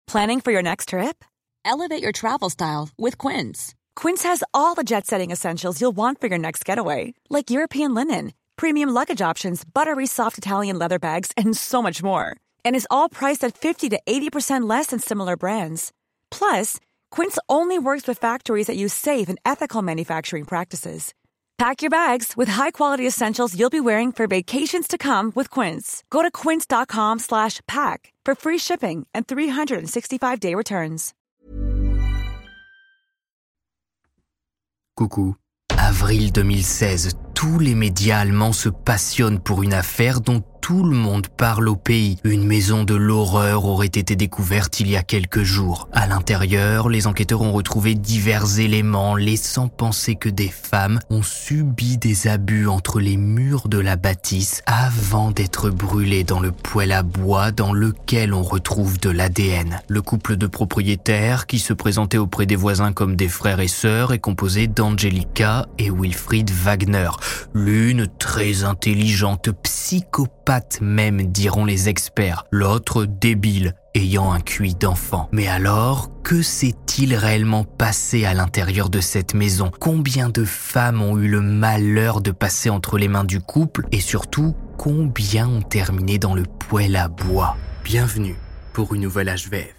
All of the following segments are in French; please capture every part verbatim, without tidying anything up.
Planning for your next trip? Elevate your travel style with Quince. Quince has all the jet-setting essentials you'll want for your next getaway, like European linen, premium luggage options, buttery soft Italian leather bags, and so much more. And is all priced at fifty to eighty percent less than similar brands. Plus, Quince only works with factories that use safe and ethical manufacturing practices. Pack your bags with high-quality essentials you'll be wearing for vacations to come with Quince. Go to quince.com slash pack for free shipping and three sixty-five day returns. Coucou. Avril deux mille seize, tous les médias allemands se passionnent pour une affaire dont tout le monde parle au pays. Une maison de l'horreur aurait été découverte il y a quelques jours. À l'intérieur, les enquêteurs ont retrouvé divers éléments, laissant penser que des femmes ont subi des abus entre les murs de la bâtisse avant d'être brûlées dans le poêle à bois dans lequel on retrouve de l'A D N. Le couple de propriétaires, qui se présentait auprès des voisins comme des frères et sœurs, est composé d'Angelika et Wilfried Wagner. L'une très intelligente, psychopathe même, diront les experts. L'autre débile, ayant un Q I d'enfant. Mais alors, que s'est-il réellement passé à l'intérieur de cette maison? Combien de femmes ont eu le malheur de passer entre les mains du couple? Et surtout, combien ont terminé dans le poêle à bois? Bienvenue pour une nouvelle H V F.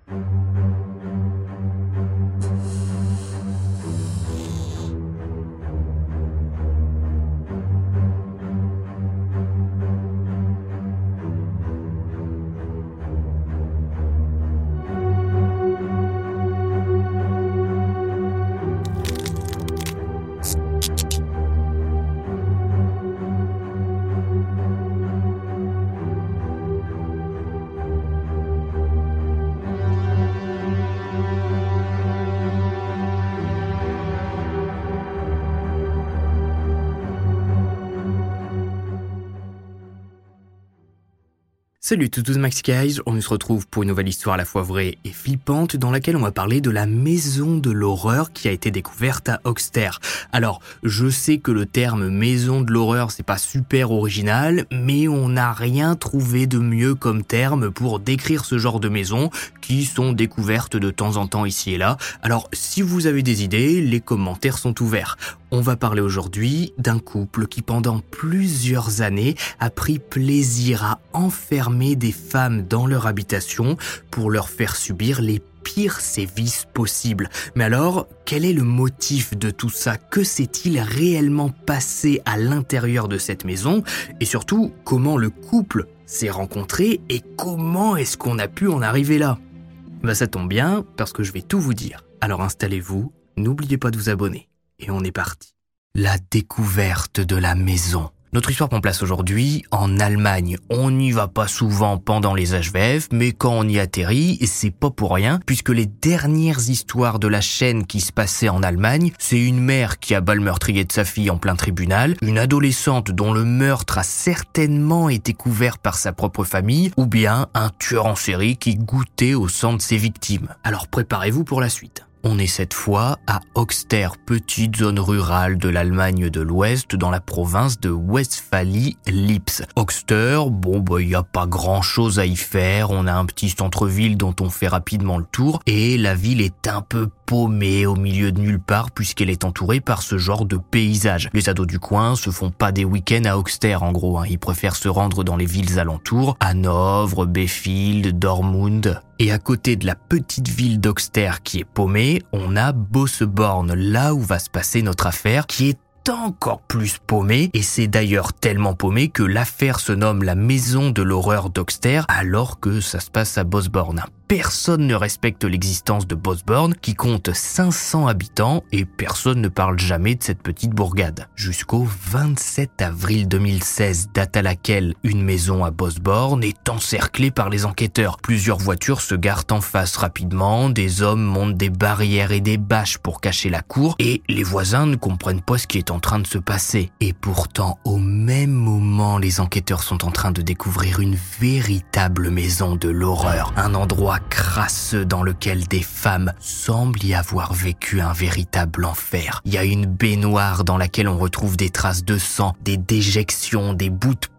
Salut tous Maxi Guys, on se retrouve pour une nouvelle histoire à la fois vraie et flippante dans laquelle on va parler de la maison de l'horreur qui a été découverte à Höxter. Alors, je sais que le terme maison de l'horreur c'est pas super original, mais on n'a rien trouvé de mieux comme terme pour décrire ce genre de maisons qui sont découvertes de temps en temps ici et là. Alors, si vous avez des idées, les commentaires sont ouverts. On va parler aujourd'hui d'un couple qui pendant plusieurs années a pris plaisir à enfermer des femmes dans leur habitation pour leur faire subir les pires sévices possibles. Mais alors, quel est le motif de tout ça? Que s'est-il réellement passé à l'intérieur de cette maison? Et surtout, comment le couple s'est rencontré et comment est-ce qu'on a pu en arriver là? Bah ça tombe bien, parce que je vais tout vous dire. Alors installez-vous, n'oubliez pas de vous abonner. Et on est parti. La découverte de la maison. Notre histoire prend place aujourd'hui en Allemagne. On n'y va pas souvent pendant les H V F, mais quand on y atterrit, c'est pas pour rien, puisque les dernières histoires de la chaîne qui se passaient en Allemagne, c'est une mère qui abat le meurtrier de sa fille en plein tribunal, une adolescente dont le meurtre a certainement été couvert par sa propre famille, ou bien un tueur en série qui goûtait au sang de ses victimes. Alors préparez-vous pour la suite. On est cette fois à Höxter, petite zone rurale de l'Allemagne de l'Ouest dans la province de Westphalie-Lips. Höxter, bon bah y a pas grand chose à y faire, on a un petit centre-ville dont on fait rapidement le tour et la ville est un peu paumée au milieu de nulle part puisqu'elle est entourée par ce genre de paysage. Les ados du coin se font pas des week-ends à Höxter en gros, hein. Ils préfèrent se rendre dans les villes alentours, Hanovre, Bielefeld, Dortmund. Et à côté de la petite ville d'Höxter qui est paumée, on a Bosseborn, là où va se passer notre affaire, qui est encore plus paumée, et c'est d'ailleurs tellement paumé que l'affaire se nomme la maison de l'horreur d'Höxter, alors que ça se passe à Bosseborn. Personne ne respecte l'existence de Bosseborn, qui compte cinq cents habitants, et personne ne parle jamais de cette petite bourgade. Jusqu'au vingt-sept avril deux mille seize, date à laquelle une maison à Bosseborn est encerclée par les enquêteurs. Plusieurs voitures se garent en face rapidement, des hommes montent des barrières et des bâches pour cacher la cour, et les voisins ne comprennent pas ce qui est en train de se passer. Et pourtant, au même moment, les enquêteurs sont en train de découvrir une véritable maison de l'horreur. Un endroit crasseux dans lequel des femmes semblent y avoir vécu un véritable enfer. Il y a une baignoire dans laquelle on retrouve des traces de sang, des déjections, des bouts de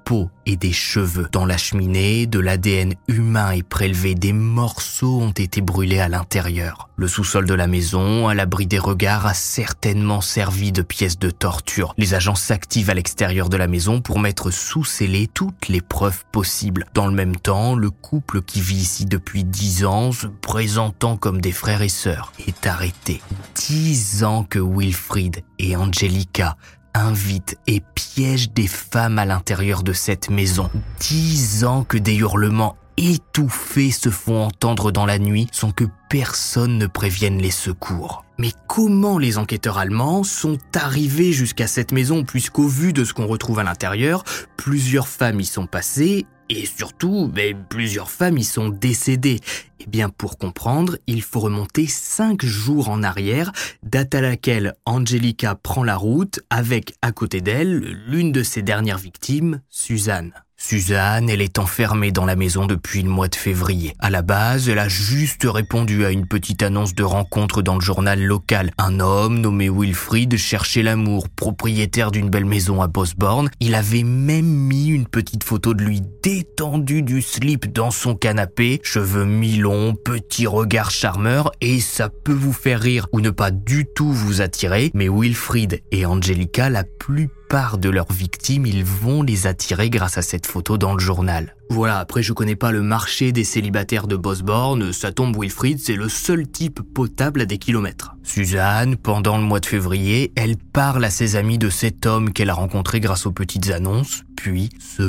peau et des cheveux. Dans la cheminée, de l'A D N humain est prélevé, des morceaux ont été brûlés à l'intérieur. Le sous-sol de la maison, à l'abri des regards, a certainement servi de pièce de torture. Les agents s'activent à l'extérieur de la maison pour mettre sous scellé toutes les preuves possibles. Dans le même temps, le couple qui vit ici depuis dix ans, se présentant comme des frères et sœurs, est arrêté. Dix ans que Wilfried et Angelica invitent et piègent des femmes à l'intérieur de cette maison. Dix ans que des hurlements étouffés se font entendre dans la nuit sans que personne ne prévienne les secours. Mais comment les enquêteurs allemands sont arrivés jusqu'à cette maison, puisqu'au vu de ce qu'on retrouve à l'intérieur, plusieurs femmes y sont passées et surtout, mais plusieurs femmes y sont décédées. Eh bien, pour comprendre, il faut remonter cinq jours en arrière, date à laquelle Angelica prend la route avec, à côté d'elle, l'une de ses dernières victimes, Suzanne. Suzanne, elle est enfermée dans la maison depuis le mois de février. À la base, elle a juste répondu à une petite annonce de rencontre dans le journal local. Un homme nommé Wilfried cherchait l'amour, propriétaire d'une belle maison à Bosborn. Il avait même mis une petite photo de lui détendu du slip dans son canapé, cheveux mi-longs, petit regard charmeur, et ça peut vous faire rire ou ne pas du tout vous attirer, mais Wilfried et Angelica, la plupart de leurs victimes, ils vont les attirer grâce à cette photo dans le journal. Voilà, après je connais pas le marché des célibataires de Bosborn, ça tombe Wilfried, c'est le seul type potable à des kilomètres. Suzanne, pendant le mois de février, elle parle à ses amis de cet homme qu'elle a rencontré grâce aux petites annonces, puis se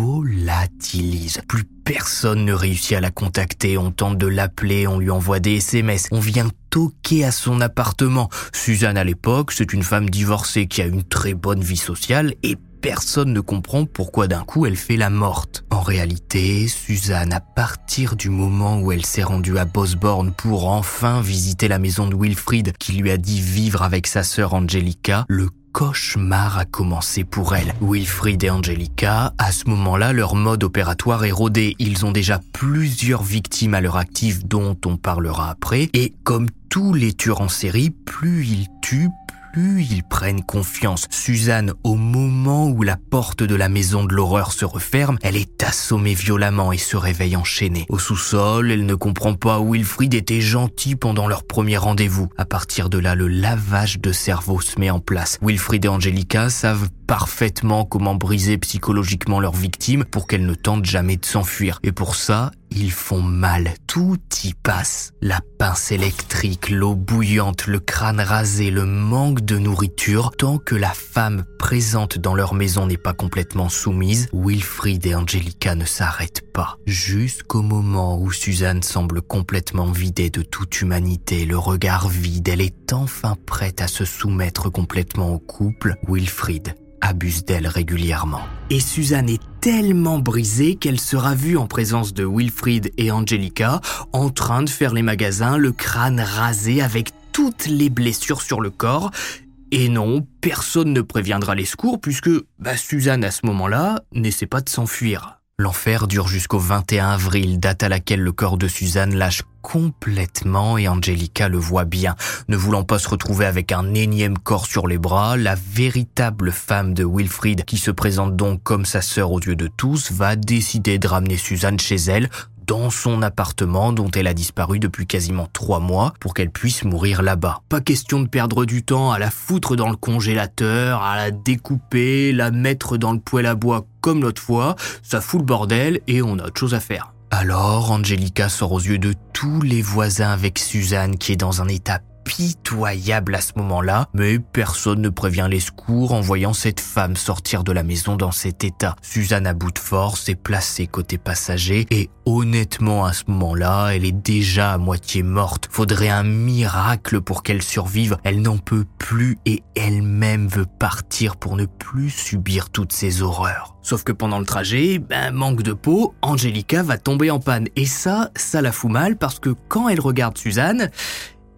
volatilise. Plus personne ne réussit à la contacter, on tente de l'appeler, on lui envoie des S M S, on vient toquer à son appartement. Suzanne à l'époque, c'est une femme divorcée qui a une très bonne vie sociale et personne ne comprend pourquoi d'un coup elle fait la morte. En réalité, Suzanne, à partir du moment où elle s'est rendue à Bosborn pour enfin visiter la maison de Wilfried qui lui a dit vivre avec sa sœur Angelica, le cauchemar a commencé pour elle. Wilfried et Angelica, à ce moment-là, leur mode opératoire est rodé. Ils ont déjà plusieurs victimes à leur actif dont on parlera après. Et comme tous les tueurs en série, plus ils tuent, plus ils prennent confiance. Suzanne, au moment où la porte de la maison de l'horreur se referme, elle est assommée violemment et se réveille enchaînée. Au sous-sol, elle ne comprend pas où Wilfried était gentil pendant leur premier rendez-vous. À partir de là, le lavage de cerveau se met en place. Wilfried et Angelica savent parfaitement comment briser psychologiquement leurs victimes pour qu'elles ne tentent jamais de s'enfuir. Et pour ça, ils font mal. Tout y passe. La pince électrique, l'eau bouillante, le crâne rasé, le manque de nourriture. Tant que la femme présente dans leur maison n'est pas complètement soumise, Wilfried et Angelica ne s'arrêtent pas. Jusqu'au moment où Suzanne semble complètement vidée de toute humanité, le regard vide, elle est enfin prête à se soumettre complètement au couple. Wilfried abuse d'elle régulièrement. Et Suzanne est tellement brisée qu'elle sera vue en présence de Wilfried et Angelica en train de faire les magasins, le crâne rasé avec toutes les blessures sur le corps. Et non, personne ne préviendra les secours puisque bah, Suzanne à ce moment-là n'essaie pas de s'enfuir. L'enfer dure jusqu'au vingt et un avril, date à laquelle le corps de Suzanne lâche complètement et Angelica le voit bien. Ne voulant pas se retrouver avec un énième corps sur les bras, la véritable femme de Wilfried, qui se présente donc comme sa sœur aux yeux de tous, va décider de ramener Suzanne chez elle, dans son appartement dont elle a disparu depuis quasiment trois mois pour qu'elle puisse mourir là-bas. Pas question de perdre du temps à la foutre dans le congélateur, à la découper, la mettre dans le poêle à bois comme l'autre fois, ça fout le bordel et on a autre chose à faire. Alors, Angelica sort aux yeux de tous les voisins avec Suzanne qui est dans un état pitoyable à ce moment-là, mais personne ne prévient les secours en voyant cette femme sortir de la maison dans cet état. Suzanne, à bout de force, est placée côté passager et honnêtement à ce moment-là, elle est déjà à moitié morte. Faudrait un miracle pour qu'elle survive. Elle n'en peut plus et elle-même veut partir pour ne plus subir toutes ces horreurs. Sauf que pendant le trajet, ben manque de peau, Angelica va tomber en panne et ça, ça la fout mal parce que quand elle regarde Suzanne,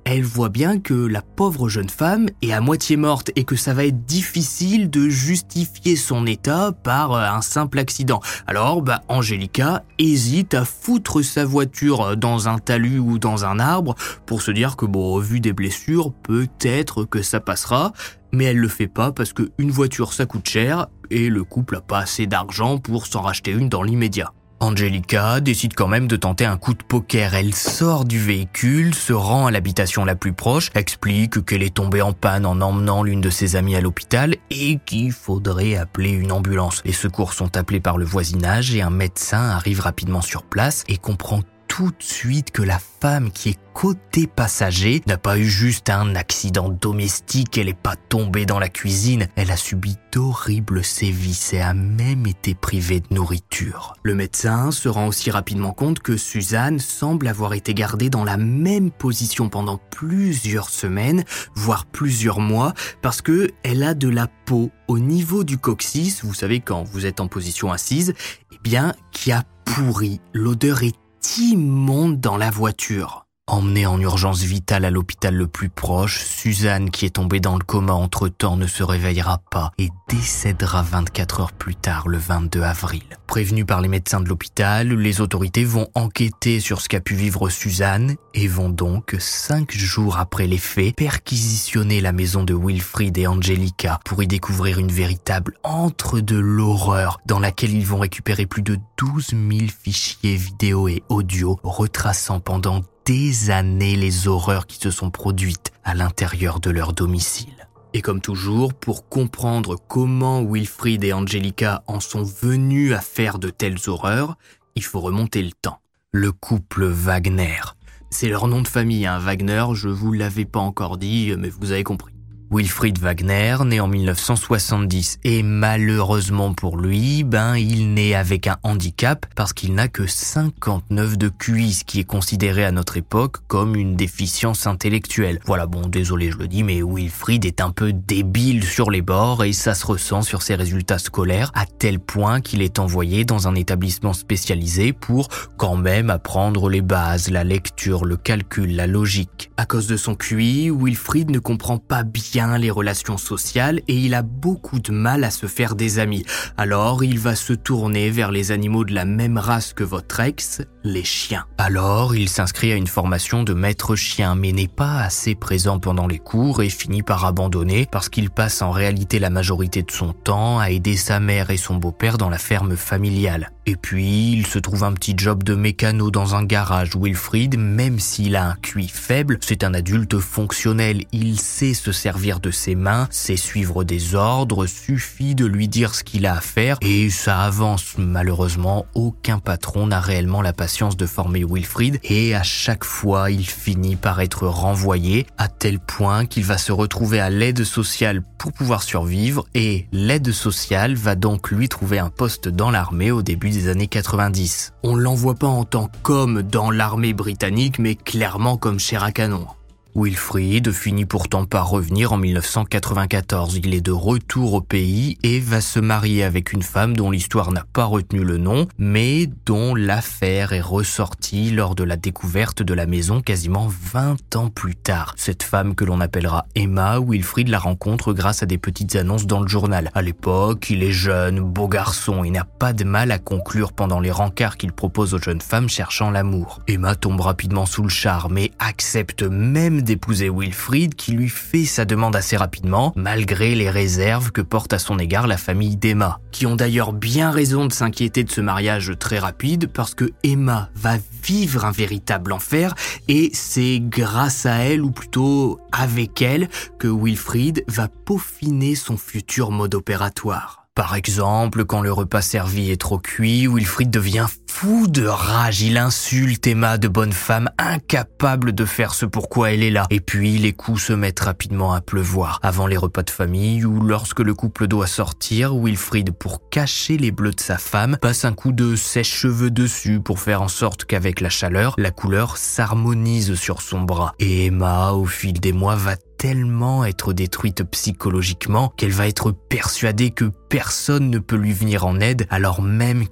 elle voit bien que la pauvre jeune femme est à moitié morte et que ça va être difficile de justifier son état par un simple accident. Alors, bah, Angelica hésite à foutre sa voiture dans un talus ou dans un arbre pour se dire que, bon, au vu des blessures, peut-être que ça passera. Mais elle le fait pas parce qu'une voiture ça coûte cher et le couple a pas assez d'argent pour s'en racheter une dans l'immédiat. Angelica décide quand même de tenter un coup de poker. Elle sort du véhicule, se rend à l'habitation la plus proche, explique qu'elle est tombée en panne en emmenant l'une de ses amies à l'hôpital et qu'il faudrait appeler une ambulance. Les secours sont appelés par le voisinage et un médecin arrive rapidement sur place et comprend tout de suite que la femme qui est côté passager n'a pas eu juste un accident domestique, elle n'est pas tombée dans la cuisine, elle a subi d'horribles sévices et a même été privée de nourriture. Le médecin se rend aussi rapidement compte que Suzanne semble avoir été gardée dans la même position pendant plusieurs semaines, voire plusieurs mois, parce que elle a de la peau au niveau du coccyx, vous savez quand vous êtes en position assise, eh bien qui a pourri. L'odeur est immonde dans la voiture. Emmenée en urgence vitale à l'hôpital le plus proche, Suzanne, qui est tombée dans le coma entre-temps, ne se réveillera pas et décédera vingt-quatre heures plus tard, le vingt-deux avril. Prévenue par les médecins de l'hôpital, les autorités vont enquêter sur ce qu'a pu vivre Suzanne et vont donc, cinq jours après les faits, perquisitionner la maison de Wilfried et Angelica pour y découvrir une véritable antre de l'horreur dans laquelle ils vont récupérer plus de douze mille fichiers vidéo et audio retraçant pendant des années les horreurs qui se sont produites à l'intérieur de leur domicile. Et comme toujours, pour comprendre comment Wilfried et Angelica en sont venus à faire de telles horreurs, il faut remonter le temps. Le couple Wagner. C'est leur nom de famille, hein, Wagner, je vous l'avais pas encore dit, mais vous avez compris. Wilfried Wagner, né en mille neuf cent soixante-dix, et malheureusement pour lui, ben il naît avec un handicap parce qu'il n'a que cinquante-neuf de Q I, ce qui est considéré à notre époque comme une déficience intellectuelle. Voilà, bon, désolé je le dis, mais Wilfried est un peu débile sur les bords et ça se ressent sur ses résultats scolaires à tel point qu'il est envoyé dans un établissement spécialisé pour quand même apprendre les bases, la lecture, le calcul, la logique. À cause de son Q I, Wilfried ne comprend pas bien les relations sociales et il a beaucoup de mal à se faire des amis. Alors, il va se tourner vers les animaux de la même race que votre ex, les chiens. Alors, il s'inscrit à une formation de maître chien, mais n'est pas assez présent pendant les cours et finit par abandonner parce qu'il passe en réalité la majorité de son temps à aider sa mère et son beau-père dans la ferme familiale. Et puis, il se trouve un petit job de mécano dans un garage. Wilfried, même s'il a un Q I faible, c'est un adulte fonctionnel. Il sait se servir de ses mains, sait suivre des ordres, suffit de lui dire ce qu'il a à faire et ça avance. Malheureusement, aucun patron n'a réellement la patience de former Wilfried et à chaque fois, il finit par être renvoyé à tel point qu'il va se retrouver à l'aide sociale pour pouvoir survivre et l'aide sociale va donc lui trouver un poste dans l'armée au début des années quatre-vingt-dix. On l'envoie pas en tant qu'homme dans l'armée britannique, mais clairement comme chair à canon. Wilfried finit pourtant par revenir en mille neuf cent quatre-vingt-quatorze. Il est de retour au pays et va se marier avec une femme dont l'histoire n'a pas retenu le nom, mais dont l'affaire est ressortie lors de la découverte de la maison quasiment vingt ans plus tard. Cette femme que l'on appellera Emma, Wilfried la rencontre grâce à des petites annonces dans le journal. À l'époque, il est jeune, beau garçon et n'a pas de mal à conclure pendant les rencarts qu'il propose aux jeunes femmes cherchant l'amour. Emma tombe rapidement sous le charme et accepte même d'épouser Wilfried qui lui fait sa demande assez rapidement, malgré les réserves que porte à son égard la famille d'Emma, qui ont d'ailleurs bien raison de s'inquiéter de ce mariage très rapide parce que Emma va vivre un véritable enfer et c'est grâce à elle, ou plutôt avec elle, que Wilfried va peaufiner son futur mode opératoire. Par exemple, quand le repas servi est trop cuit, Wilfried devient fou de rage. Il insulte Emma, de bonne femme, incapable de faire ce pourquoi elle est là. Et puis, les coups se mettent rapidement à pleuvoir. Avant les repas de famille ou lorsque le couple doit sortir, Wilfried, pour cacher les bleus de sa femme, passe un coup de sèche-cheveux dessus pour faire en sorte qu'avec la chaleur, la couleur s'harmonise sur son bras. Et Emma, au fil des mois, va tellement être détruite psychologiquement qu'elle va être persuadée que personne ne peut lui venir en aide alors même qu'elle a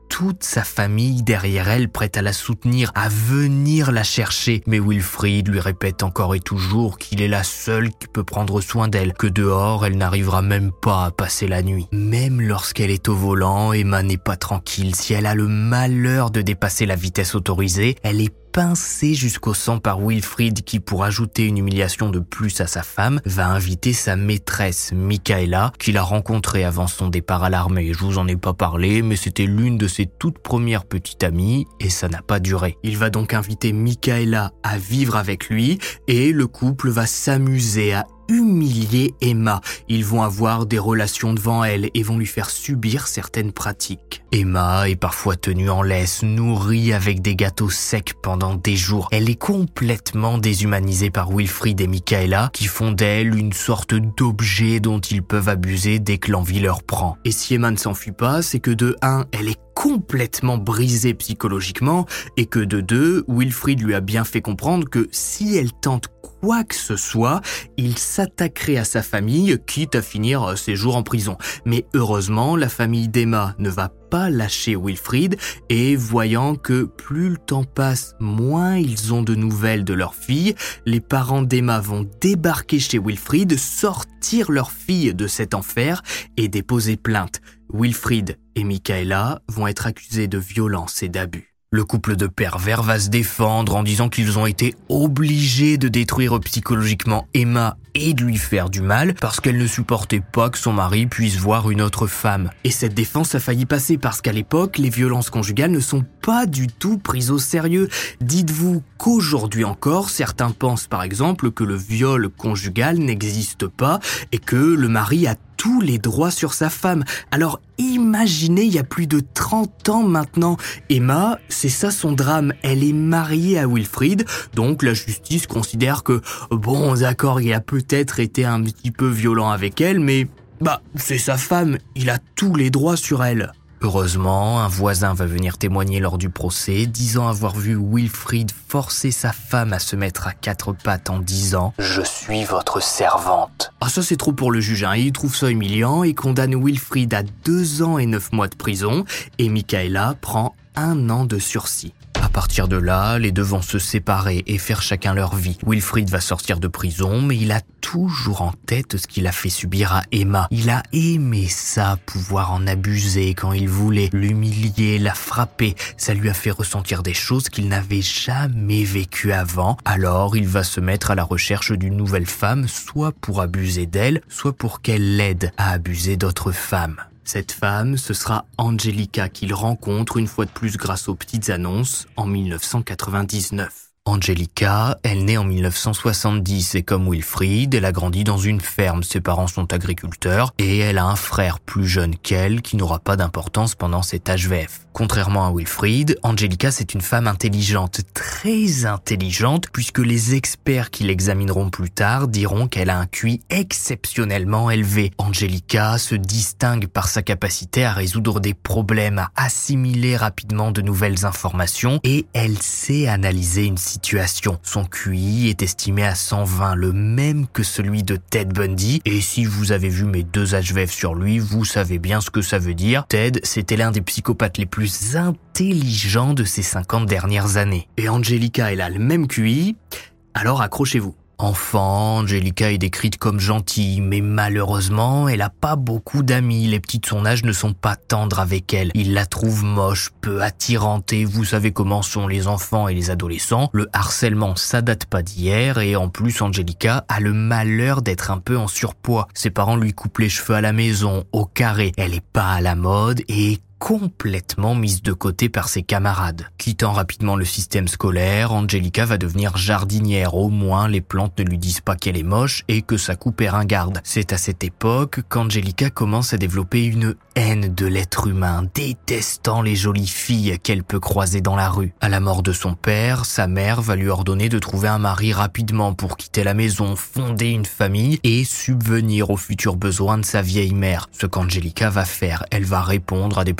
toute sa famille derrière elle, prête à la soutenir, à venir la chercher. Mais Wilfried lui répète encore et toujours qu'il est la seule qui peut prendre soin d'elle, que dehors, elle n'arrivera même pas à passer la nuit. Même lorsqu'elle est au volant, Emma n'est pas tranquille. Si elle a le malheur de dépasser la vitesse autorisée, elle est pincée jusqu'au sang par Wilfried qui, pour ajouter une humiliation de plus à sa femme, va inviter sa maîtresse, Michaela, qu'il a rencontrée avant son départ à l'armée. Je vous en ai pas parlé, mais c'était l'une de ses toutes premières petites amies et ça n'a pas duré. Il va donc inviter Michaela à vivre avec lui et le couple va s'amuser à humilier Emma. Ils vont avoir des relations devant elle et vont lui faire subir certaines pratiques. Emma est parfois tenue en laisse, nourrie avec des gâteaux secs pendant des jours. Elle est complètement déshumanisée par Wilfried et Michaela qui font d'elle une sorte d'objet dont ils peuvent abuser dès que l'envie leur prend. Et si Emma ne s'enfuit pas, c'est que de un, elle est complètement brisée psychologiquement et que de deux, Wilfried lui a bien fait comprendre que si elle tente quoi que ce soit, il s'attaquerait à sa famille, quitte à finir ses jours en prison. Mais heureusement, la famille d'Emma ne va pas lâcher Wilfried et voyant que plus le temps passe, moins ils ont de nouvelles de leur fille, les parents d'Emma vont débarquer chez Wilfried, sortir leur fille de cet enfer et déposer plainte. Wilfried et Michaela vont être accusés de violence et d'abus. Le couple de pervers va se défendre en disant qu'ils ont été obligés de détruire psychologiquement Emma et de lui faire du mal parce qu'elle ne supportait pas que son mari puisse voir une autre femme. Et cette défense a failli passer parce qu'à l'époque, les violences conjugales ne sont pas du tout prises au sérieux. Dites-vous qu'aujourd'hui encore, certains pensent par exemple que le viol conjugal n'existe pas et que le mari a tous les droits sur sa femme. Alors imaginez, il y a plus de trente ans maintenant, Emma, c'est ça son drame, elle est mariée à Wilfried, donc la justice considère que, bon d'accord, il a peut-être été un petit peu violent avec elle, mais bah c'est sa femme, il a tous les droits sur elle. Heureusement, un voisin va venir témoigner lors du procès, disant avoir vu Wilfried forcer sa femme à se mettre à quatre pattes en disant « Je suis votre servante ». Ah ça c'est trop pour le juge, hein. Il trouve ça humiliant et condamne Wilfried à deux ans et neuf mois de prison et Michaela prend un an de sursis. À partir de là, les deux vont se séparer et faire chacun leur vie. Wilfried va sortir de prison, mais il a toujours en tête ce qu'il a fait subir à Emma. Il a aimé ça, pouvoir en abuser quand il voulait, l'humilier, la frapper. Ça lui a fait ressentir des choses qu'il n'avait jamais vécues avant. Alors, il va se mettre à la recherche d'une nouvelle femme, soit pour abuser d'elle, soit pour qu'elle l'aide à abuser d'autres femmes. Cette femme, ce sera Angelica qu'il rencontre une fois de plus grâce aux petites annonces en dix-neuf cent quatre-vingt-dix-neuf. Angelica, elle naît en dix-neuf cent soixante-dix et comme Wilfried, elle a grandi dans une ferme. Ses parents sont agriculteurs et elle a un frère plus jeune qu'elle qui n'aura pas d'importance pendant cet H V F. Contrairement à Wilfried, Angelica c'est une femme intelligente, très intelligente, puisque les experts qui l'examineront plus tard diront qu'elle a un Q I exceptionnellement élevé. Angelica se distingue par sa capacité à résoudre des problèmes, à assimiler rapidement de nouvelles informations et elle sait analyser une situation. Situation. Son Q I est estimé à cent vingt, le même que celui de Ted Bundy. Et si vous avez vu mes deux H V F sur lui, vous savez bien ce que ça veut dire. Ted, c'était l'un des psychopathes les plus intelligents de ces cinquante dernières années. Et Angelica, elle a le même Q I, alors accrochez-vous. Enfant, Angelica est décrite comme gentille, mais malheureusement, elle a pas beaucoup d'amis. Les petits de son âge ne sont pas tendres avec elle. Ils la trouvent moche, peu attirante et vous savez comment sont les enfants et les adolescents. Le harcèlement, ça date pas d'hier et en plus, Angelica a le malheur d'être un peu en surpoids. Ses parents lui coupent les cheveux à la maison, au carré. Elle est pas à la mode et complètement mise de côté par ses camarades. Quittant rapidement le système scolaire, Angelica va devenir jardinière. Au moins, les plantes ne lui disent pas qu'elle est moche et que sa coupe est ringarde. C'est à cette époque qu'Angelica commence à développer une haine de l'être humain, détestant les jolies filles qu'elle peut croiser dans la rue. À la mort de son père, sa mère va lui ordonner de trouver un mari rapidement pour quitter la maison, fonder une famille et subvenir aux futurs besoins de sa vieille mère. Ce qu'Angelica va faire, elle va répondre à des petits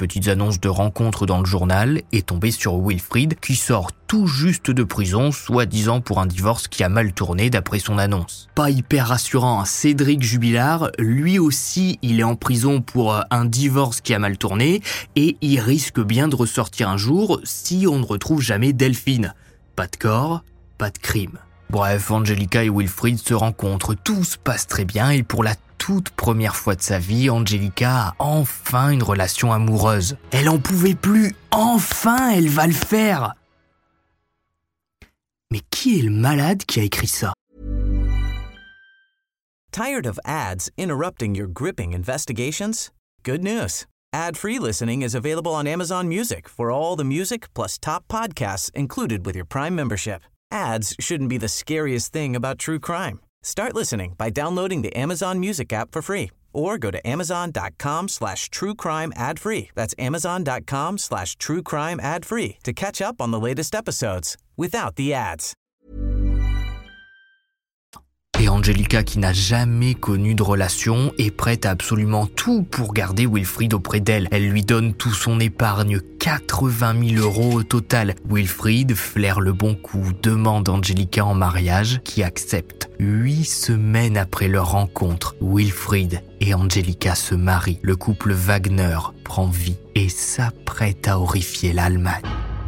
petites annonces de rencontres dans le journal, est tombé sur Wilfried qui sort tout juste de prison, soi-disant pour un divorce qui a mal tourné d'après son annonce. Pas hyper rassurant, Cédric Jubilard, lui aussi il est en prison pour un divorce qui a mal tourné et il risque bien de ressortir un jour si on ne retrouve jamais Delphine. Pas de corps, pas de crime. Bref, Angelica et Wilfried se rencontrent, tout se passe très bien et pour la toute première fois de sa vie, Angelica a enfin une relation amoureuse. Elle en pouvait plus, enfin elle va le faire. Mais qui est le malade qui a écrit ça? Tired of ads interrupting your gripping investigations? Good news. Ad-free listening is available on Amazon Music for all the music plus top podcasts included with your Prime membership. Ads shouldn't be the scariest thing about true crime. Start listening by downloading the Amazon Music app for free or go to amazon.com slash true crime ad free. That's amazon.com slash true crime ad free to catch up on the latest episodes without the ads. Et Angelica, qui n'a jamais connu de relation, est prête à absolument tout pour garder Wilfried auprès d'elle. Elle lui donne tout son épargne, quatre-vingt mille euros au total. Wilfried flaire le bon coup, demande Angelica en mariage, qui accepte. Huit semaines après leur rencontre, Wilfried et Angelica se marient. Le couple Wagner prend vie et s'apprête à horrifier l'Allemagne.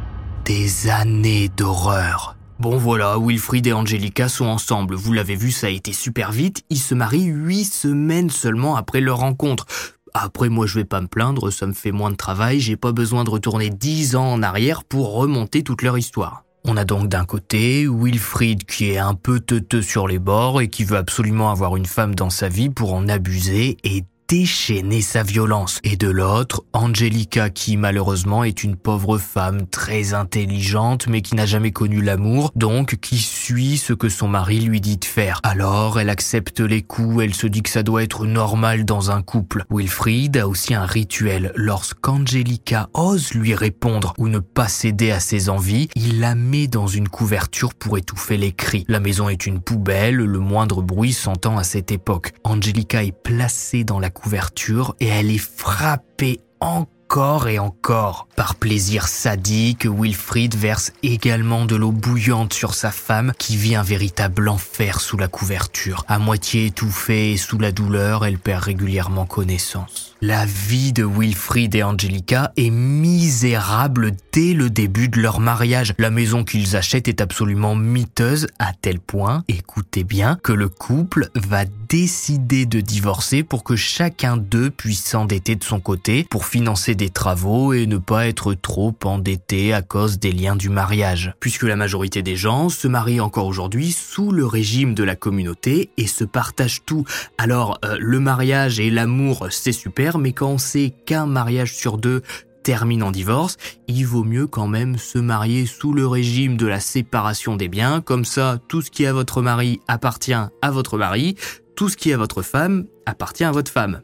Des années d'horreur. Bon voilà, Wilfried et Angelica sont ensemble. Vous l'avez vu, ça a été super vite. Ils se marient huit semaines seulement après leur rencontre. Après, moi, je vais pas me plaindre, ça me fait moins de travail. J'ai pas besoin de retourner dix ans en arrière pour remonter toute leur histoire. On a donc d'un côté Wilfried qui est un peu teuteux sur les bords et qui veut absolument avoir une femme dans sa vie pour en abuser et déchaîner sa violence. Et de l'autre, Angelica qui malheureusement est une pauvre femme très intelligente mais qui n'a jamais connu l'amour, donc qui suit ce que son mari lui dit de faire. Alors elle accepte les coups, elle se dit que ça doit être normal dans un couple. Wilfried a aussi un rituel. Lorsqu'Angelica ose lui répondre ou ne pas céder à ses envies, il la met dans une couverture pour étouffer les cris. La maison est une poubelle, le moindre bruit s'entend à cette époque. Angelica est placée dans la couverture et elle est frappée encore et encore. Par plaisir sadique, Wilfried verse également de l'eau bouillante sur sa femme qui vit un véritable enfer sous la couverture. À moitié étouffée et sous la douleur, elle perd régulièrement connaissance. La vie de Wilfried et Angelica est misérable dès le début de leur mariage. La maison qu'ils achètent est absolument miteuse à tel point, écoutez bien, que le couple va décider de divorcer pour que chacun d'eux puisse s'endetter de son côté pour financer des travaux et ne pas être trop endetté à cause des liens du mariage. Puisque la majorité des gens se marient encore aujourd'hui sous le régime de la communauté et se partagent tout. Alors, euh, le mariage et l'amour, c'est super, mais quand on sait qu'un mariage sur deux termine en divorce, il vaut mieux quand même se marier sous le régime de la séparation des biens. Comme ça, tout ce qui est à votre mari appartient à votre mari, tout ce qui est à votre femme appartient à votre femme.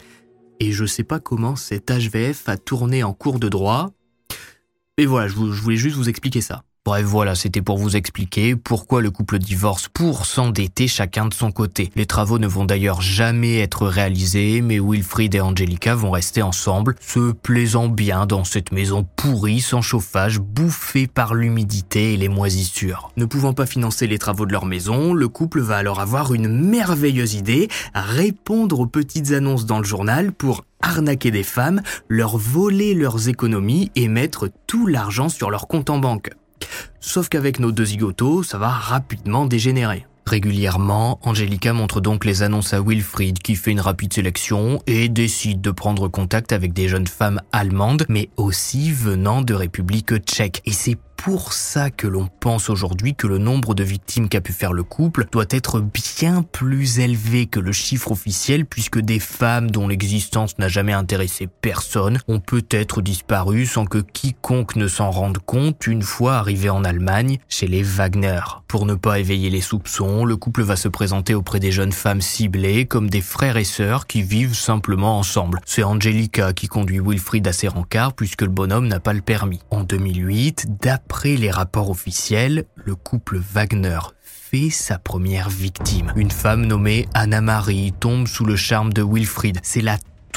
Et je sais pas comment cet H V F a tourné en cours de droit. Et voilà, je, vous, je voulais juste vous expliquer ça. Bref, voilà, c'était pour vous expliquer pourquoi le couple divorce pour s'endetter chacun de son côté. Les travaux ne vont d'ailleurs jamais être réalisés, mais Wilfried et Angelica vont rester ensemble, se plaisant bien dans cette maison pourrie, sans chauffage, bouffée par l'humidité et les moisissures. Ne pouvant pas financer les travaux de leur maison, le couple va alors avoir une merveilleuse idée, répondre aux petites annonces dans le journal pour arnaquer des femmes, leur voler leurs économies et mettre tout l'argent sur leur compte en banque. Sauf qu'avec nos deux zigotos, ça va rapidement dégénérer. Régulièrement, Angelica montre donc les annonces à Wilfried qui fait une rapide sélection et décide de prendre contact avec des jeunes femmes allemandes, mais aussi venant de République tchèque. Et c'est pour ça que l'on pense aujourd'hui que le nombre de victimes qu'a pu faire le couple doit être bien plus élevé que le chiffre officiel, puisque des femmes dont l'existence n'a jamais intéressé personne ont peut-être disparu sans que quiconque ne s'en rende compte une fois arrivé en Allemagne chez les Wagner. Pour ne pas éveiller les soupçons, le couple va se présenter auprès des jeunes femmes ciblées comme des frères et sœurs qui vivent simplement ensemble. C'est Angelica qui conduit Wilfried à ses rencarts puisque le bonhomme n'a pas le permis. En deux mille huit, d'après les rapports officiels, le couple Wagner fait sa première victime. Une femme nommée Anna-Marie tombe sous le charme de Wilfried. C'est la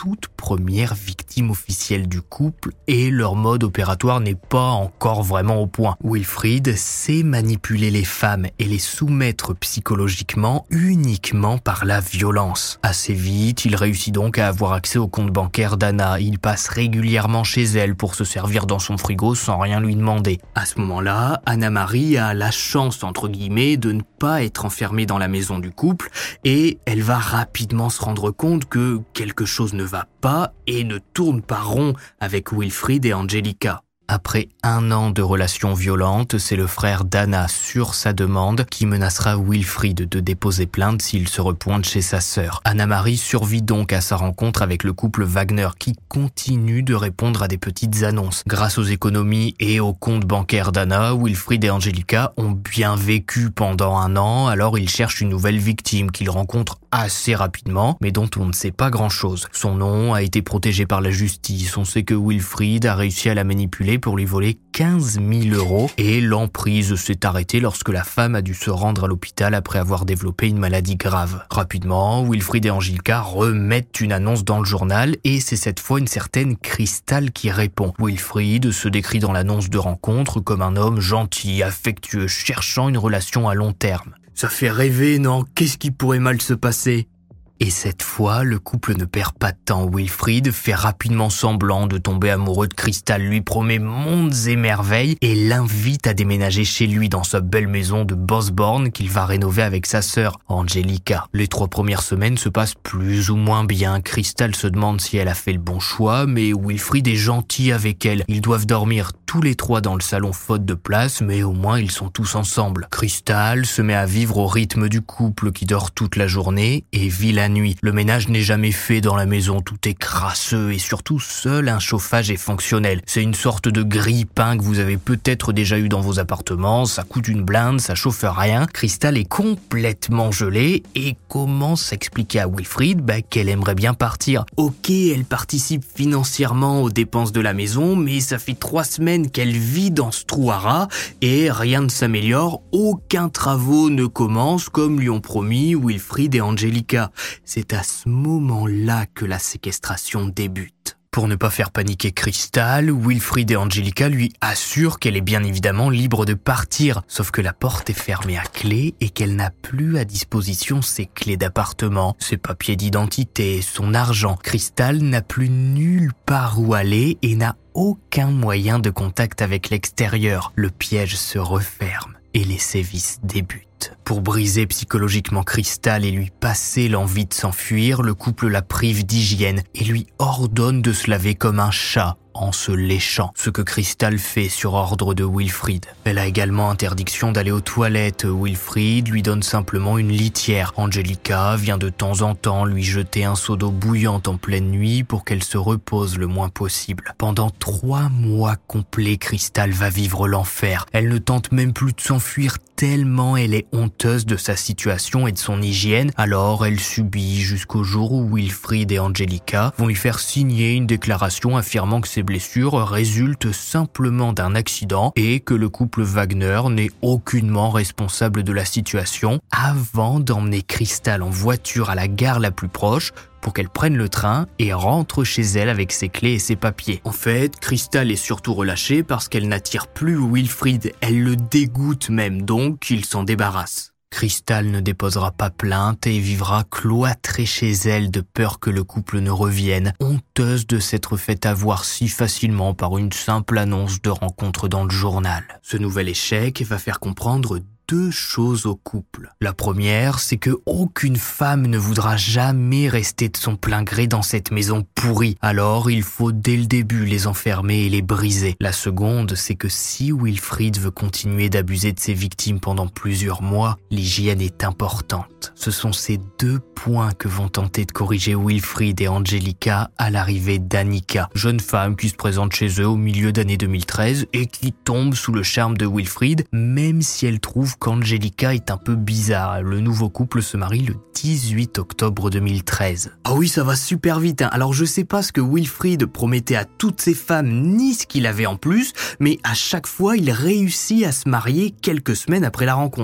toute première victime officielle du couple et leur mode opératoire n'est pas encore vraiment au point. Wilfried sait manipuler les femmes et les soumettre psychologiquement uniquement par la violence. Assez vite, il réussit donc à avoir accès au compte bancaire d'Anna. Il passe régulièrement chez elle pour se servir dans son frigo sans rien lui demander. À ce moment-là, Anna-Marie a la chance, entre guillemets, de ne pas être enfermée dans la maison du couple et elle va rapidement se rendre compte que quelque chose ne va pas et ne tourne pas rond avec Wilfried et Angelica. Après un an de relations violentes, c'est le frère d'Anna, sur sa demande, qui menacera Wilfried de déposer plainte s'il se repointe chez sa sœur. Anna-Marie survit donc à sa rencontre avec le couple Wagner, qui continue de répondre à des petites annonces. Grâce aux économies et au compte bancaire d'Anna, Wilfried et Angelica ont bien vécu pendant un an, alors ils cherchent une nouvelle victime qu'ils rencontrent assez rapidement, mais dont on ne sait pas grand-chose. Son nom a été protégé par la justice. On sait que Wilfried a réussi à la manipuler pour lui voler quinze mille euros et l'emprise s'est arrêtée lorsque la femme a dû se rendre à l'hôpital après avoir développé une maladie grave. Rapidement, Wilfried et Angelica remettent une annonce dans le journal et c'est cette fois une certaine Crystal qui répond. Wilfried se décrit dans l'annonce de rencontre comme un homme gentil, affectueux, cherchant une relation à long terme. Ça fait rêver, non? Qu'est-ce qui pourrait mal se passer? Et cette fois, le couple ne perd pas de temps. Wilfried fait rapidement semblant de tomber amoureux de Crystal, lui promet mondes et merveilles et l'invite à déménager chez lui dans sa belle maison de Bosbourne qu'il va rénover avec sa sœur, Angelica. Les trois premières semaines se passent plus ou moins bien. Crystal se demande si elle a fait le bon choix, mais Wilfried est gentil avec elle. Ils doivent dormir tous les trois dans le salon faute de place, mais au moins ils sont tous ensemble. Crystal se met à vivre au rythme du couple qui dort toute la journée et vit la nuit. Le ménage n'est jamais fait dans la maison, tout est crasseux et surtout seul un chauffage est fonctionnel. C'est une sorte de grille-pain que vous avez peut-être déjà eu dans vos appartements, ça coûte une blinde, ça chauffe rien. Crystal est complètement gelée et commence à expliquer à Wilfried bah, qu'elle aimerait bien partir. Ok, elle participe financièrement aux dépenses de la maison, mais ça fait trois semaines qu'elle vit dans ce trou à rats et rien ne s'améliore, aucun travaux ne commence comme lui ont promis Wilfried et Angelica. C'est à ce moment-là que la séquestration débute. Pour ne pas faire paniquer Crystal, Wilfried et Angelica lui assurent qu'elle est bien évidemment libre de partir, sauf que la porte est fermée à clé et qu'elle n'a plus à disposition ses clés d'appartement, ses papiers d'identité, son argent. Crystal n'a plus nulle part où aller et n'a aucun moyen de contact avec l'extérieur. Le piège se referme et les sévices débutent. Pour briser psychologiquement Crystal et lui passer l'envie de s'enfuir, le couple la prive d'hygiène et lui ordonne de se laver comme un chat en se léchant, ce que Crystal fait sur ordre de Wilfried. Elle a également interdiction d'aller aux toilettes. Wilfried lui donne simplement une litière. Angelica vient de temps en temps lui jeter un seau d'eau bouillante en pleine nuit pour qu'elle se repose le moins possible. Pendant trois mois complets, Crystal va vivre l'enfer. Elle ne tente même plus de s'enfuir tellement elle est honteuse de sa situation et de son hygiène. Alors elle subit jusqu'au jour où Wilfried et Angelica vont lui faire signer une déclaration affirmant que ses blessures résultent simplement d'un accident et que le couple Wagner n'est aucunement responsable de la situation, avant d'emmener Crystal en voiture à la gare la plus proche pour qu'elle prenne le train et rentre chez elle avec ses clés et ses papiers. En fait, Crystal est surtout relâchée parce qu'elle n'attire plus Wilfried, elle le dégoûte même, donc il s'en débarrasse. Crystal ne déposera pas plainte et vivra cloîtrée chez elle de peur que le couple ne revienne, honteuse de s'être fait avoir si facilement par une simple annonce de rencontre dans le journal. Ce nouvel échec va faire comprendre deux choses au couple. La première, c'est que aucune femme ne voudra jamais rester de son plein gré dans cette maison pourrie. Alors, il faut dès le début les enfermer et les briser. La seconde, c'est que si Wilfried veut continuer d'abuser de ses victimes pendant plusieurs mois, l'hygiène est importante. Ce sont ces deux points que vont tenter de corriger Wilfried et Angelica à l'arrivée d'Annika, jeune femme qui se présente chez eux au milieu d'année deux mille treize et qui tombe sous le charme de Wilfried, même si elle trouve qu'Angelica est un peu bizarre. Le nouveau couple se marie le dix-huit octobre deux mille treize. Ah oui, ça va super vite, hein. Alors je sais pas ce que Wilfried promettait à toutes ses femmes ni ce qu'il avait en plus, mais à chaque fois il réussit à se marier quelques semaines après la rencontre.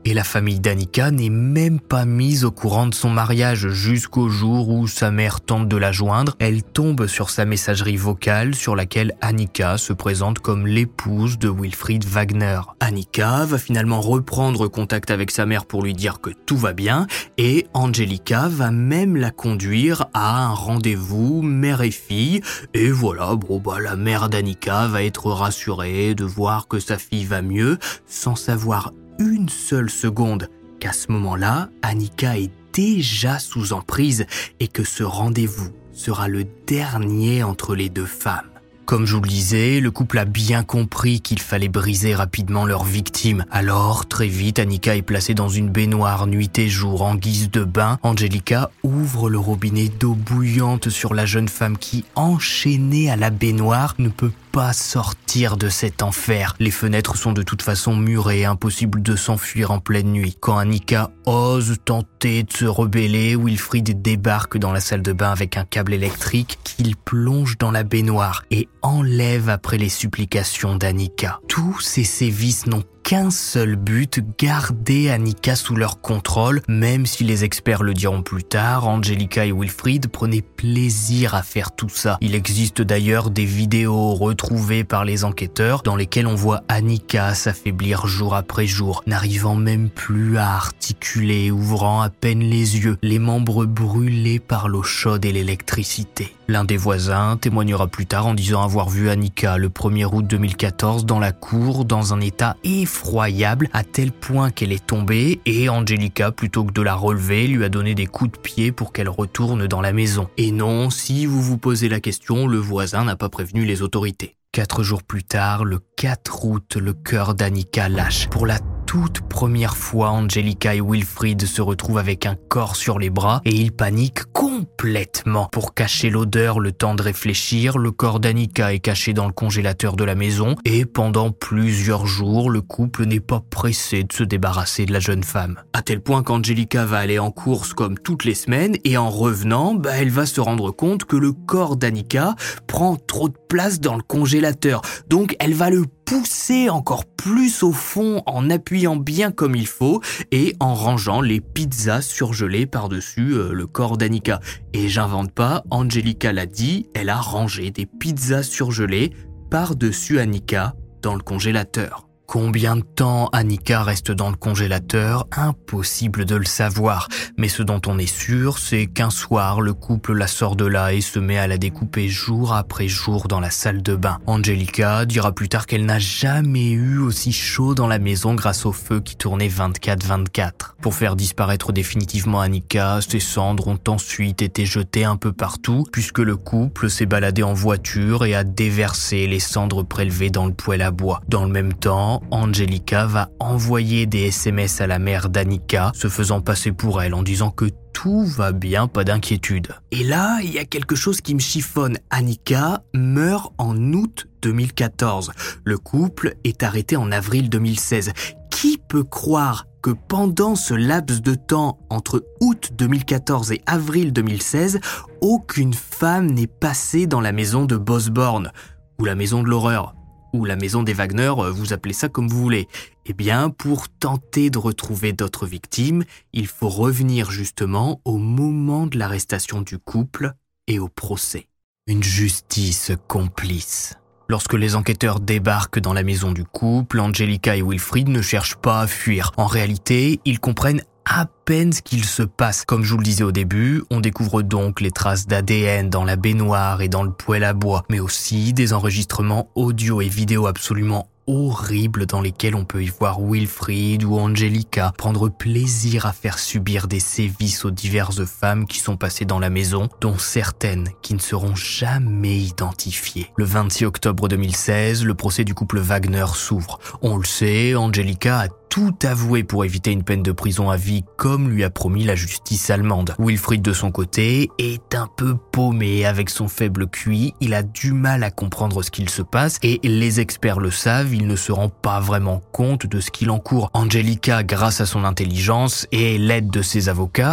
Et la famille d'Annika n'est même pas mise au courant de son mariage jusqu'au jour où sa mère tente de la joindre. Elle tombe sur sa messagerie vocale sur laquelle Annika se présente comme l'épouse de Wilfried Wagner. Annika va finalement reprendre contact avec sa mère pour lui dire que tout va bien et Angelika va même la conduire à un rendez-vous mère et fille. Et voilà, bon bah la mère d'Annika va être rassurée de voir que sa fille va mieux sans savoir une seule seconde qu'à ce moment-là, Annika est déjà sous emprise et que ce rendez-vous sera le dernier entre les deux femmes. Comme je vous le disais, le couple a bien compris qu'il fallait briser rapidement leur victime. Alors, très vite, Annika est placée dans une baignoire nuit et jour en guise de bain. Angelika ouvre le robinet d'eau bouillante sur la jeune femme qui, enchaînée à la baignoire, ne peut pas sortir de cet enfer. Les fenêtres sont de toute façon murées, impossible de s'enfuir en pleine nuit. Quand Annika ose tenter de se rebeller, Wilfried débarque dans la salle de bain avec un câble électrique qu'il plonge dans la baignoire et enlève après les supplications d'Annika. Tous ces sévices n'ont qu'un seul but, garder Annika sous leur contrôle, même si les experts le diront plus tard, Angelika et Wilfried prenaient plaisir à faire tout ça. Il existe d'ailleurs des vidéos retrouvées par les enquêteurs dans lesquelles on voit Annika s'affaiblir jour après jour, n'arrivant même plus à articuler, ouvrant à peine les yeux, les membres brûlés par l'eau chaude et l'électricité. L'un des voisins témoignera plus tard en disant avoir vu Annika le premier août deux mille quatorze dans la cour dans un état effroyable à tel point qu'elle est tombée et Angelika, plutôt que de la relever, lui a donné des coups de pied pour qu'elle retourne dans la maison. Et non, si vous vous posez la question, le voisin n'a pas prévenu les autorités. Quatre jours plus tard, le quatre août, le cœur d'Annika lâche. Pour la toute première fois, Angelika et Wilfried se retrouvent avec un corps sur les bras et ils paniquent complètement. Pour cacher l'odeur, le temps de réfléchir, le corps d'Annika est caché dans le congélateur de la maison et pendant plusieurs jours, le couple n'est pas pressé de se débarrasser de la jeune femme. À tel point qu'Angelika va aller en course comme toutes les semaines et en revenant, bah, elle va se rendre compte que le corps d'Annika prend trop de place dans le congélateur. Donc elle va le pousser encore plus au fond en appuyant bien comme il faut et en rangeant les pizzas surgelées par-dessus euh, le corps d'Annika. Et j'invente pas, Angelika l'a dit, elle a rangé des pizzas surgelées par-dessus Annika dans le congélateur. Combien de temps Annika reste dans le congélateur? Impossible de le savoir. Mais ce dont on est sûr, c'est qu'un soir, le couple la sort de là et se met à la découper jour après jour dans la salle de bain. Angelika dira plus tard qu'elle n'a jamais eu aussi chaud dans la maison grâce au feu qui tournait vingt-quatre vingt-quatre. Pour faire disparaître définitivement Annika, ses cendres ont ensuite été jetées un peu partout puisque le couple s'est baladé en voiture et a déversé les cendres prélevées dans le poêle à bois. Dans le même temps, Angelika va envoyer des S M S à la mère d'Annika, se faisant passer pour elle en disant que tout va bien, pas d'inquiétude. Et là, il y a quelque chose qui me chiffonne. Annika meurt en août deux mille quatorze. Le couple est arrêté en avril deux mille seize. Qui peut croire que pendant ce laps de temps entre août deux mille quatorze et avril deux mille seize, aucune femme n'est passée dans la maison de Bosborn, ou la maison de l'horreur, ou la maison des Wagner, vous appelez ça comme vous voulez. Eh bien, pour tenter de retrouver d'autres victimes, il faut revenir justement au moment de l'arrestation du couple et au procès. Une justice complice. Lorsque les enquêteurs débarquent dans la maison du couple, Angelika et Wilfried ne cherchent pas à fuir. En réalité, ils comprennent à peine ce qu'il se passe. Comme je vous le disais au début, on découvre donc les traces d'A D N dans la baignoire et dans le poêle à bois, mais aussi des enregistrements audio et vidéo absolument horribles dans lesquels on peut y voir Wilfried ou Angelika prendre plaisir à faire subir des sévices aux diverses femmes qui sont passées dans la maison, dont certaines qui ne seront jamais identifiées. Le vingt-six octobre deux mille seize, le procès du couple Wagner s'ouvre. On le sait, Angelika a tout avoué pour éviter une peine de prison à vie comme lui a promis la justice allemande. Wilfried de son côté est un peu paumé avec son faible Q I, il a du mal à comprendre ce qu'il se passe et les experts le savent, il ne se rend pas vraiment compte de ce qu'il encourt. Angelika, grâce à son intelligence et l'aide de ses avocats, a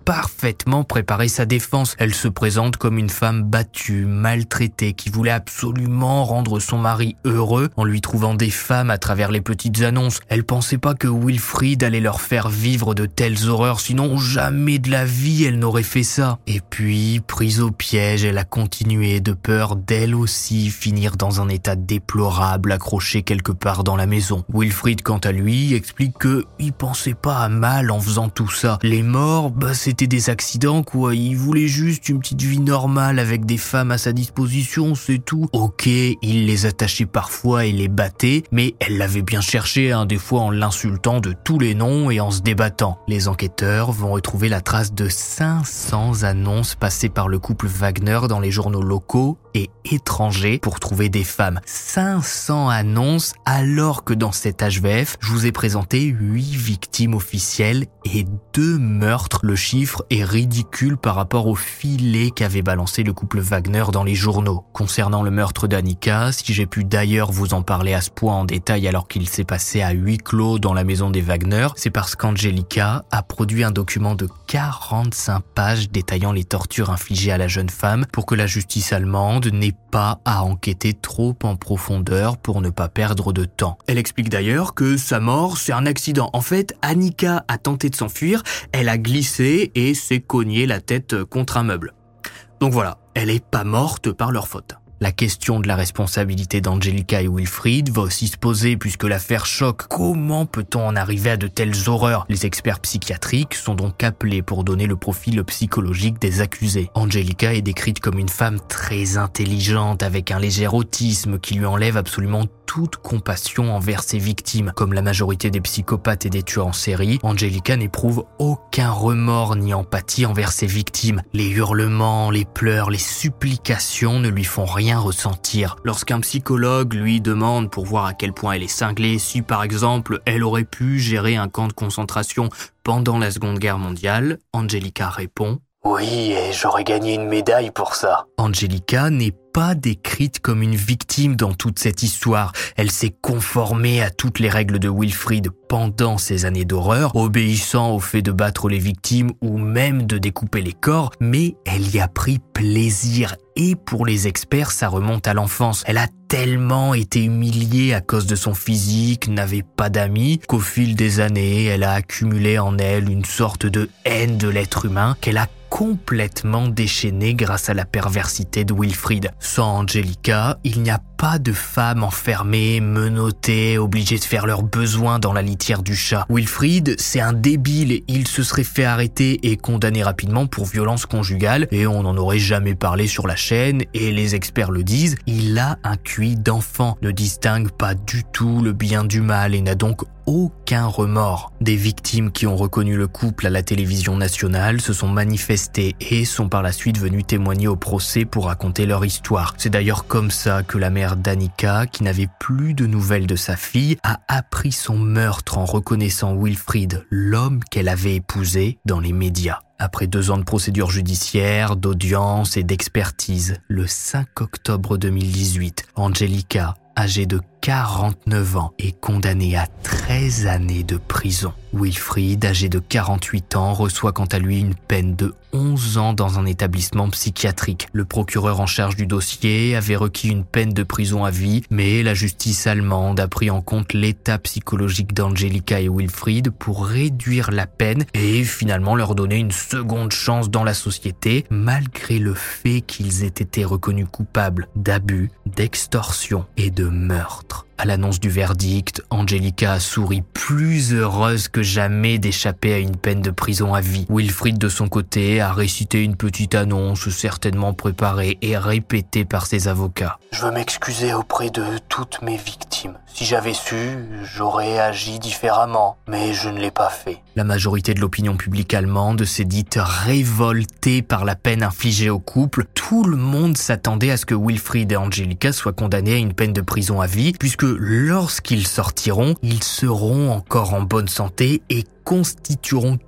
parfaitement préparé sa défense. Elle se présente comme une femme battue, maltraitée, qui voulait absolument rendre son mari heureux en lui trouvant des femmes à travers les petites annonces. Elle pensait pas que Wilfried allait leur faire vivre de telles horreurs, sinon jamais de la vie elle n'aurait fait ça. Et puis, prise au piège, elle a continué de peur d'elle aussi finir dans un état déplorable, accroché quelque part dans la maison. Wilfried, quant à lui, explique que il pensait pas à mal en faisant tout ça. Les morts, bah c'était des accidents quoi, il voulait juste une petite vie normale avec des femmes à sa disposition, c'est tout. Ok, il les attachait parfois et les battait, mais elle l'avait bien cherché, hein, des fois en l'insultant de tous les noms et en se débattant. Les enquêteurs vont retrouver la trace de cinq cents annonces passées par le couple Wagner dans les journaux locaux et étrangers pour trouver des femmes. cinq cents annonces alors que dans cet H V F, je vous ai présenté huit victimes officielles et deux meurtres. Le chiffre est ridicule par rapport au filet qu'avait balancé le couple Wagner dans les journaux. Concernant le meurtre d'Annika, si j'ai pu d'ailleurs vous en parler à ce point en détail alors qu'il s'est passé à huis clos dans la maison des Wagner, c'est parce qu'Angelica a produit un document de quarante-cinq pages détaillant les tortures infligées à la jeune femme pour que la justice allemande n'ait pas à enquêter trop en profondeur pour ne pas perdre de temps. Elle explique d'ailleurs que sa mort, c'est un accident. En fait, Annika a tenté de s'enfuir, elle a glissé et s'est cogné la tête contre un meuble. Donc voilà, elle est pas morte par leur faute. La question de la responsabilité d'Angelica et Wilfried va aussi se poser puisque l'affaire choque. Comment peut-on en arriver à de telles horreurs ? Les experts psychiatriques sont donc appelés pour donner le profil psychologique des accusés. Angelica est décrite comme une femme très intelligente avec un léger autisme qui lui enlève absolument toute compassion envers ses victimes. Comme la majorité des psychopathes et des tueurs en série, Angelica n'éprouve aucun remords ni empathie envers ses victimes. Les hurlements, les pleurs, les supplications ne lui font rien ressentir. Lorsqu'un psychologue lui demande pour voir à quel point elle est cinglée, si par exemple elle aurait pu gérer un camp de concentration pendant la Seconde Guerre mondiale, Angelica répond « Oui, et j'aurais gagné une médaille pour ça ». Angelica n'est pas décrite comme une victime dans toute cette histoire. Elle s'est conformée à toutes les règles de Wilfried pendant ces années d'horreur, obéissant au fait de battre les victimes ou même de découper les corps, mais elle y a pris plaisir. Et pour les experts, ça remonte à l'enfance. Elle a tellement été humiliée à cause de son physique, n'avait pas d'amis, qu'au fil des années, elle a accumulé en elle une sorte de haine de l'être humain qu'elle a complètement déchaînée grâce à la perversité de Wilfried. Sans Angelica, il n'y a pas de femmes enfermées, menottées, obligées de faire leurs besoins dans la litière du chat. Wilfried, c'est un débile. Il se serait fait arrêter et condamné rapidement pour violence conjugale et on n'en aurait jamais parlé sur la chaîne et les experts le disent, il a un Q I d'enfant, ne distingue pas du tout le bien du mal et n'a donc aucun remords. Des victimes qui ont reconnu le couple à la télévision nationale se sont manifestées et sont par la suite venues témoigner au procès pour raconter leur histoire. C'est d'ailleurs comme ça que la mère d'Annika, qui n'avait plus de nouvelles de sa fille, a appris son meurtre en reconnaissant Wilfried, l'homme qu'elle avait épousé, dans les médias. Après deux ans de procédure judiciaire, d'audience et d'expertise, le cinq octobre deux mille dix-huit, Angelica, âgée de quarante-neuf ans, est condamnée à treize années de prison. Wilfried, âgé de quarante-huit ans, reçoit quant à lui une peine de onze ans dans un établissement psychiatrique. Le procureur en charge du dossier avait requis une peine de prison à vie, mais la justice allemande a pris en compte l'état psychologique d'Angelica et Wilfried pour réduire la peine et finalement leur donner une seconde chance dans la société, malgré le fait qu'ils aient été reconnus coupables d'abus, d'extorsion et de meurtre. À l'annonce du verdict, Angelica a souri plus heureuse que jamais d'échapper à une peine de prison à vie. Wilfried, de son côté, a récité une petite annonce certainement préparée et répétée par ses avocats. « Je veux m'excuser auprès de toutes mes victimes. Si j'avais su, j'aurais agi différemment, mais je ne l'ai pas fait. » La majorité de l'opinion publique allemande s'est dite révoltée par la peine infligée au couple. Tout le monde s'attendait à ce que Wilfried et Angelica soient condamnés à une peine de prison à vie, puisque lorsqu'ils sortiront, ils seront encore en bonne santé et constitueront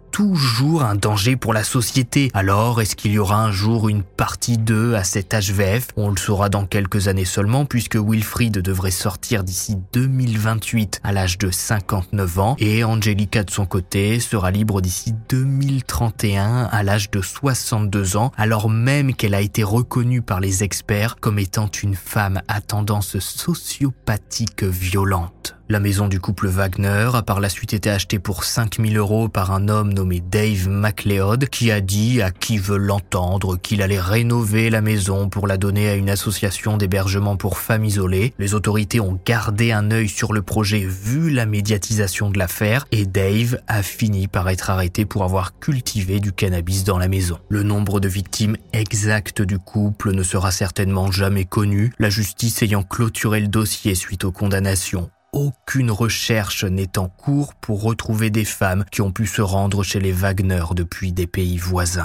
toujours un danger pour la société. Alors, est-ce qu'il y aura un jour une partie deux à cet H V F ? On le saura dans quelques années seulement, puisque Wilfried devrait sortir d'ici deux mille vingt-huit à l'âge de cinquante-neuf ans, et Angelica de son côté sera libre d'ici deux mille trente et un à l'âge de soixante-deux ans, alors même qu'elle a été reconnue par les experts comme étant une femme à tendance sociopathique violente. La maison du couple Wagner a par la suite été achetée pour cinq mille euros par un homme nommé Dave MacLeod, qui a dit à qui veut l'entendre qu'il allait rénover la maison pour la donner à une association d'hébergement pour femmes isolées. Les autorités ont gardé un œil sur le projet vu la médiatisation de l'affaire, et Dave a fini par être arrêté pour avoir cultivé du cannabis dans la maison. Le nombre de victimes exactes du couple ne sera certainement jamais connu, la justice ayant clôturé le dossier suite aux condamnations. Aucune recherche n'est en cours pour retrouver des femmes qui ont pu se rendre chez les Wagner depuis des pays voisins.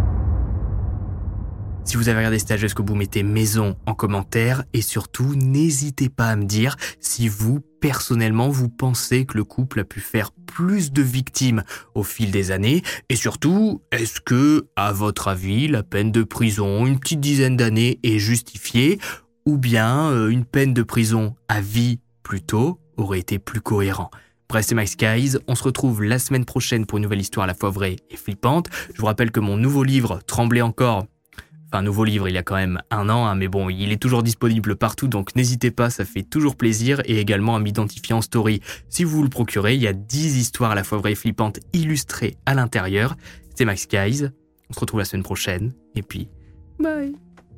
Si vous avez regardé cet âge jusqu'au bout, mettez maison en commentaire et surtout, n'hésitez pas à me dire si vous, personnellement, vous pensez que le couple a pu faire plus de victimes au fil des années et surtout, est-ce que, à votre avis, la peine de prison, une petite dizaine d'années est justifiée ou bien euh, une peine de prison à vie plus tôt aurait été plus cohérent. Bref, c'est Max Guys, on se retrouve la semaine prochaine pour une nouvelle histoire à la fois vraie et flippante. Je vous rappelle que mon nouveau livre, Tremblez encore, enfin nouveau livre il y a quand même un an, hein, mais bon, il est toujours disponible partout, donc n'hésitez pas, ça fait toujours plaisir, et également à m'identifier en story. Si vous vous le procurez, il y a dix histoires à la fois vraies et flippantes illustrées à l'intérieur. C'est Max Guys, on se retrouve la semaine prochaine, et puis, bye.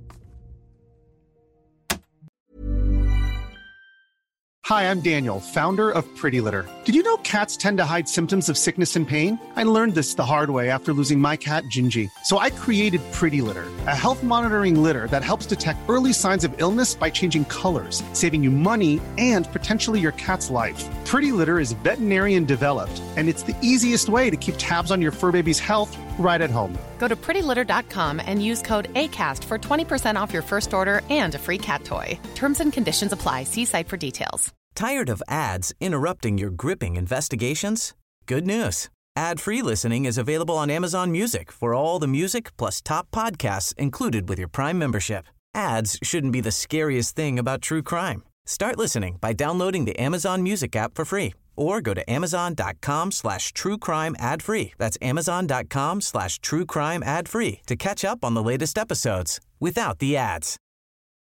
Hi, I'm Daniel, founder of Pretty Litter. Did you know cats tend to hide symptoms of sickness and pain? I learned this the hard way after losing my cat, Gingy. So I created Pretty Litter, a health monitoring litter that helps detect early signs of illness by changing colors, saving you money and potentially your cat's life. Pretty Litter is veterinarian developed, and it's the easiest way to keep tabs on your fur baby's health right at home. Go to pretty litter dot com and use code ACAST for twenty percent off your first order and a free cat toy. Terms and conditions apply. See site for details. Tired of ads interrupting your gripping investigations? Good news. Ad-free listening is available on Amazon Music for all the music plus top podcasts included with your Prime membership. Ads shouldn't be the scariest thing about true crime. Start listening by downloading the Amazon Music app for free or go to amazon.com slash true crime ad free. That's amazon.com slash true crime ad free to catch up on the latest episodes without the ads.